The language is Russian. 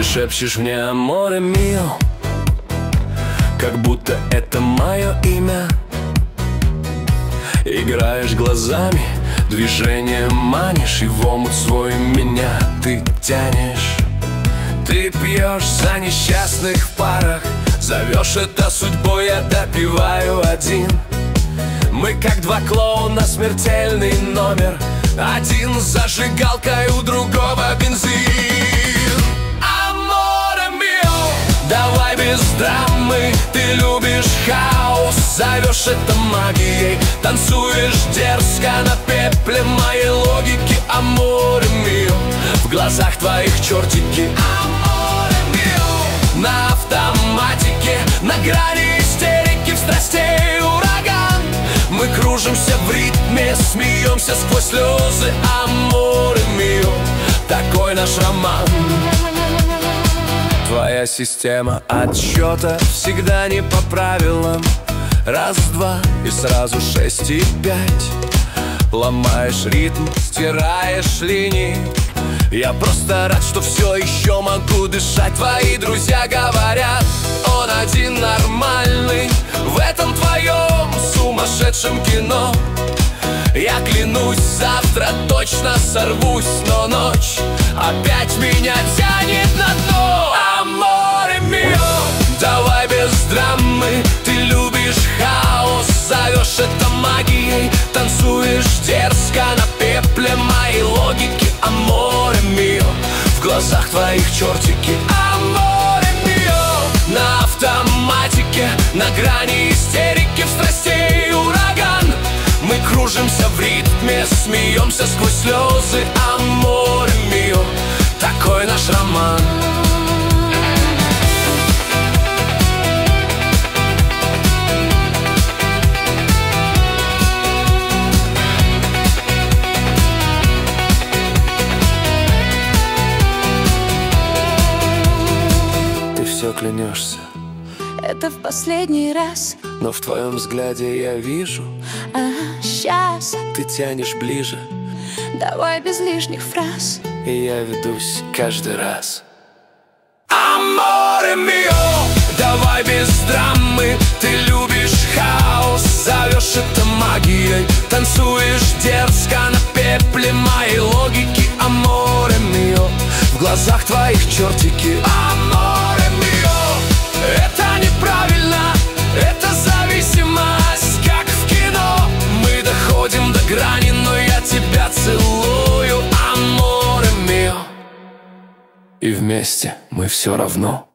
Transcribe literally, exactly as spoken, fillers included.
Ты шепчешь мне аморе мио, как будто это мое имя. Играешь глазами, движением манишь, и в омут свой меня ты тянешь. Ты пьешь за несчастных в парах, зовешь это судьбой, я допиваю один. Мы как два клоуна, смертельный номер, один с зажигалкой, у другого бензин. Аморе мио, давай без драмы. Ты любишь хаос, зовешь это магией, танцуешь дерзко на пепле моей логики. Аморе мио, в глазах твоих чертики. Аморе мио, на автоматике, на грани истерики, в страстей ураган. Мы кружимся в ритме, смеемся сквозь слезы. Аморе мио, такой наш роман. Твоя система отсчета всегда не по правилам. Раз-два и сразу шесть и пять. Ломаешь ритм, стираешь линии. Я просто рад, что все еще могу дышать. Твои друзья говорят, он один нормальный в этом твоем сумасшедшем кино. Я клянусь, завтра точно сорвусь, но ночь опять меня тянет на дно. Аморе мио, давай без драмы. Ты любишь хаос, зовешь это магией, танцуешь дерзко на пепле моей логики. Аморе мио, в глазах твоих чертики. Аморе мио, на автоматике, на грани истерики, в страстей ураган. Мы кружимся в ритме, смеемся сквозь слезы. Аморе мио, такой наш роман. Ты все клянешься, это в последний раз, но в твоем взгляде я вижу, а сейчас ты тянешь ближе, давай без лишних фраз. и я ведусь каждый раз. Аморе мио, давай без драмы. Ты любишь хаос, зовешь это магией, танцуешь дерзко на пепле моей логики. Аморе мио, в глазах твоих чертики. Аморе мио, это неправильно, это зависимость, как в кино. Мы доходим до грани, но я тебя целую. Аморе мио, и вместе мы все равно.